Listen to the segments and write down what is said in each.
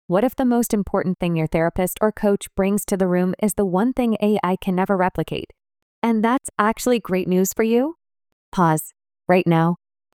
What if the most important thing your therapist or coach brings to the room is the one thing AI can never replicate? And that's actually great news for you? Pause. Right now,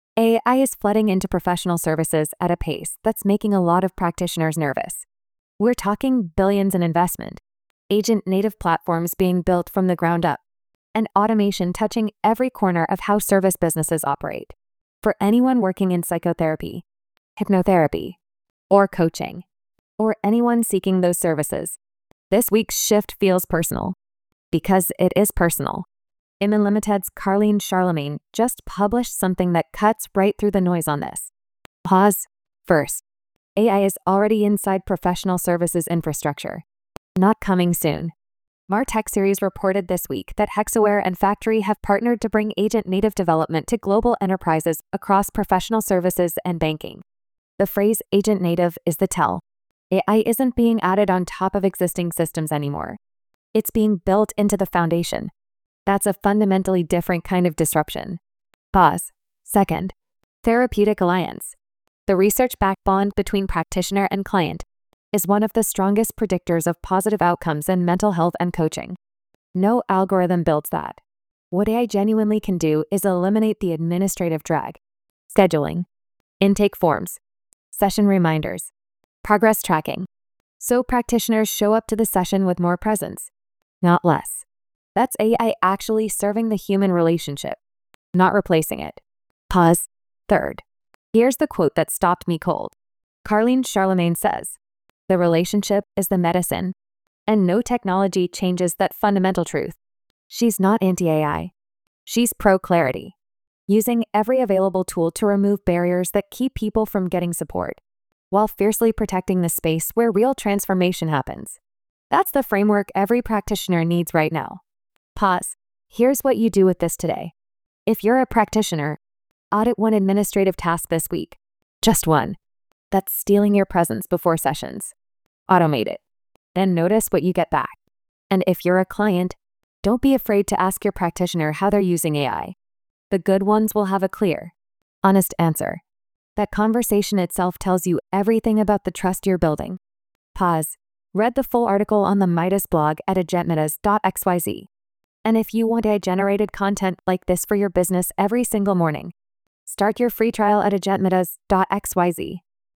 AI is flooding into professional services at a pace that's making a lot of practitioners nervous. We're talking billions in investment, agent-native platforms being built from the ground up, and automation touching every corner of how service businesses operate. For anyone working in psychotherapy, hypnotherapy, or coaching, or anyone seeking those services, this week's shift feels personal. Because it is personal. Iman Limited's Carlene Charlemagne just published something that cuts right through the noise on this. Pause. First, AI is already inside professional services infrastructure. Not coming soon. Martech Series reported this week that Hexaware and Factory have partnered to bring agent-native development to global enterprises across professional services and banking. The phrase agent-native is the tell. AI isn't being added on top of existing systems anymore. It's being built into the foundation. That's a fundamentally different kind of disruption. Pause. Second, therapeutic alliance. The research-backed bond between practitioner and client is one of the strongest predictors of positive outcomes in mental health and coaching. No algorithm builds that. What AI genuinely can do is eliminate the administrative drag. Scheduling, intake forms, session reminders, progress tracking. So practitioners show up to the session with more presence, not less. That's AI actually serving the human relationship, not replacing it. Pause. Third, here's the quote that stopped me cold. Carlene Charlemagne says, "The relationship is the medicine, and no technology changes that fundamental truth." She's not anti-AI. She's pro-clarity, using every available tool to remove barriers that keep people from getting support, while fiercely protecting the space where real transformation happens. That's the framework every practitioner needs right now. Pause. Here's what you do with this today. If you're a practitioner, audit one administrative task this week. Just one. That's stealing your presence before sessions. Automate it. Then notice what you get back. And if you're a client, don't be afraid to ask your practitioner how they're using AI. The good ones will have a clear, honest answer. That conversation itself tells you everything about the trust you're building. Pause. Read the full article on the Midas blog at agentmidas.xyz. And if you want AI-generated content like this for your business every single morning, start your free trial at agentmidas.xyz.